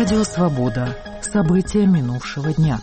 Радио «Свобода». События минувшего дня.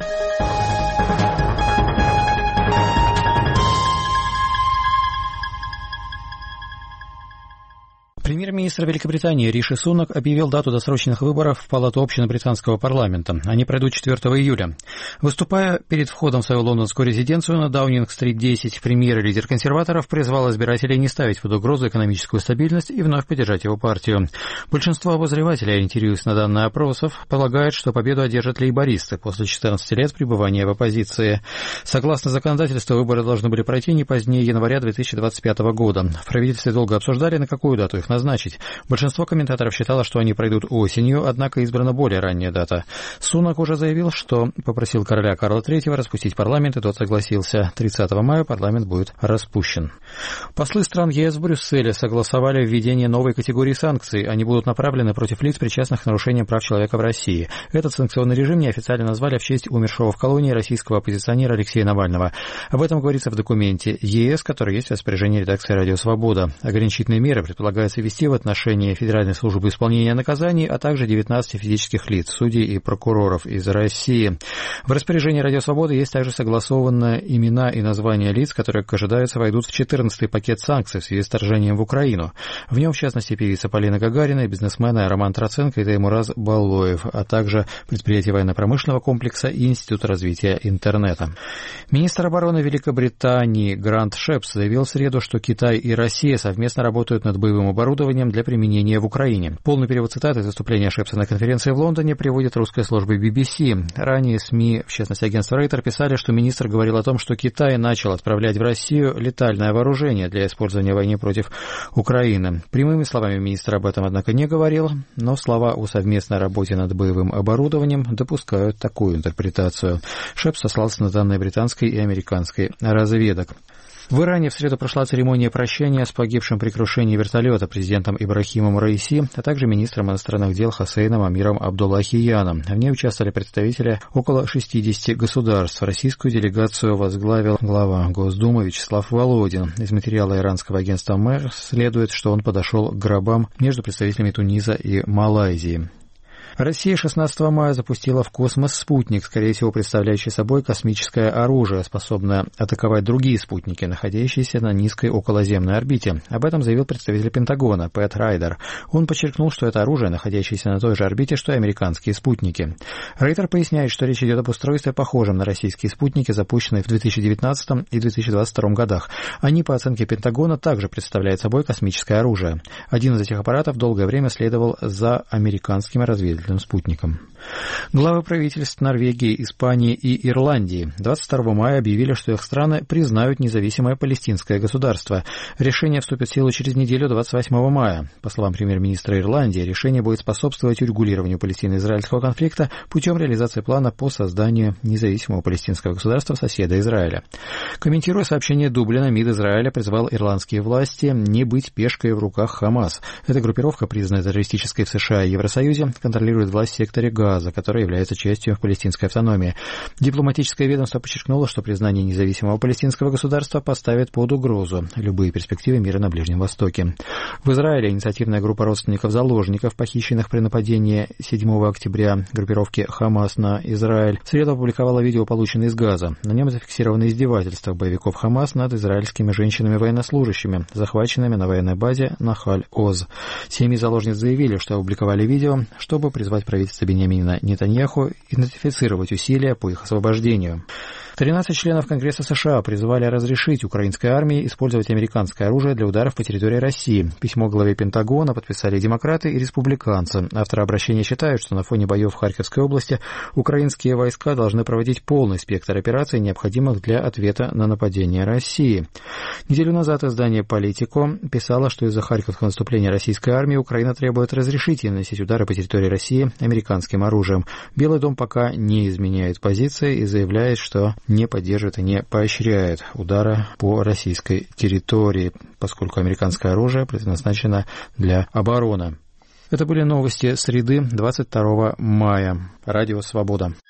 Премьер-министр Великобритании Риши Сунак объявил дату досрочных выборов в Палату общин британского парламента. Они пройдут 4 июля. Выступая перед входом в свою лондонскую резиденцию на Даунинг-стрит 10, премьер и лидер консерваторов призвал избирателей не ставить под угрозу экономическую стабильность и вновь поддержать его партию. Большинство обозревателей, ориентируясь на данные опросов, полагают, что победу одержат лейбористы после 14 лет пребывания в оппозиции. Согласно законодательству, выборы должны были пройти не позднее января 2025 года. В правительстве долго обсуждали, на какую дату их назначить. Большинство комментаторов считало, что они пройдут осенью, однако избрана более ранняя дата. Сунак уже заявил, что попросил короля Карла III распустить парламент, и тот согласился. 30 мая парламент будет распущен. Послы стран ЕС в Брюсселе согласовали введение новой категории санкций. Они будут направлены против лиц, причастных к нарушениям прав человека в России. Этот санкционный режим неофициально назвали в честь умершего в колонии российского оппозиционера Алексея Навального. Об этом говорится в документе ЕС, который есть в распоряжении редакции «Радио Свобода». Ограничительные меры предполагается ввести в отношении Федеральной службы исполнения наказаний, а также 19 физических лиц, судей и прокуроров из России. В распоряжении «Радио Свобода» есть также согласованные имена и названия лиц, которые, как ожидается, войдут в 14-й пакет санкций в связи с вторжением в Украину. В нем, в частности, певица Полина Гагарина, бизнесмены Роман Троценко и Таймураз Баллоев, а также предприятия военно-промышленного комплекса и Институт развития интернета. Министр обороны Великобритании Грант Шепс заявил в среду, что Китай и Россия совместно работают над боевым оборудованием для применения в Украине. Полный перевод цитаты из выступления Шепса на конференции в Лондоне приводит русская служба BBC. Ранее СМИ, в частности агентство Рейтер, писали, что министр говорил о том, что Китай начал отправлять в Россию летальное вооружение для использования в войне против Украины. Прямыми словами министр об этом, однако, не говорил, но слова о совместной работе над боевым оборудованием допускают такую интерпретацию. Шепс сослался на данные британской и американской разведок. В Иране в среду прошла церемония прощания с погибшим при крушении вертолета президентом Ибрахимом Раиси, а также министром иностранных дел Хосейном Амиром Абдуллахияном. В ней участвовали представители около 60 государств. Российскую делегацию возглавил глава Госдумы Вячеслав Володин. Из материала иранского агентства МЭР следует, что он подошел к гробам между представителями Туниза и Малайзии. Россия 16 мая запустила в космос спутник, скорее всего, представляющий собой космическое оружие, способное атаковать другие спутники, находящиеся на низкой околоземной орбите. Об этом заявил представитель Пентагона Пэт Райдер. Он подчеркнул, что это оружие, находящееся на той же орбите, что и американские спутники. Райдер поясняет, что речь идет об устройстве, похожем на российские спутники, запущенные в 2019 и 2022 годах. Они, по оценке Пентагона, также представляют собой космическое оружие. Один из этих аппаратов долгое время следовал за американским разведывательным спутником. Главы правительств Норвегии, Испании и Ирландии 22 мая объявили, что их страны признают независимое палестинское государство. Решение вступит в силу через неделю, 28 мая. По словам премьер-министра Ирландии, решение будет способствовать урегулированию палестино-израильского конфликта путем реализации плана по созданию независимого палестинского государства соседа Израиля. Комментируя сообщение Дублина, МИД Израиля призвал ирландские власти не быть пешкой в руках Хамас. Эта группировка, признанная террористической в США и Евросоюзе, контролирует власть в секторе Газа, который является частью палестинской автономии. Дипломатическое ведомство подчеркнуло, что признание независимого палестинского государства поставит под угрозу любые перспективы мира на Ближнем Востоке. В Израиле инициативная группа родственников заложников, похищенных при нападении 7 октября группировки Хамас на Израиль, в среду опубликовала видео, полученное из Газа. На нем зафиксированы издевательства боевиков Хамас над израильскими женщинами-военнослужащими, захваченными на военной базе Нахаль-Оз. Семьи заложниц заявили, что опубликовали видео, чтобы призвать правительство Беньямина Нетаньяху идентифицировать усилия по их освобождению. 13 членов Конгресса США призвали разрешить украинской армии использовать американское оружие для ударов по территории России. Письмо главе Пентагона подписали демократы и республиканцы. Авторы обращения считают, что на фоне боев в Харьковской области украинские войска должны проводить полный спектр операций, необходимых для ответа на нападение России. Неделю назад издание «Политико» писало, что из-за харьковского наступления российской армии Украина требует разрешить ей наносить удары по территории России американским оружием. Белый дом пока не изменяет позиции и заявляет, что не поддерживает и не поощряет удара по российской территории, поскольку американское оружие предназначено для обороны. Это были новости среды, 22 мая. Радио «Свобода».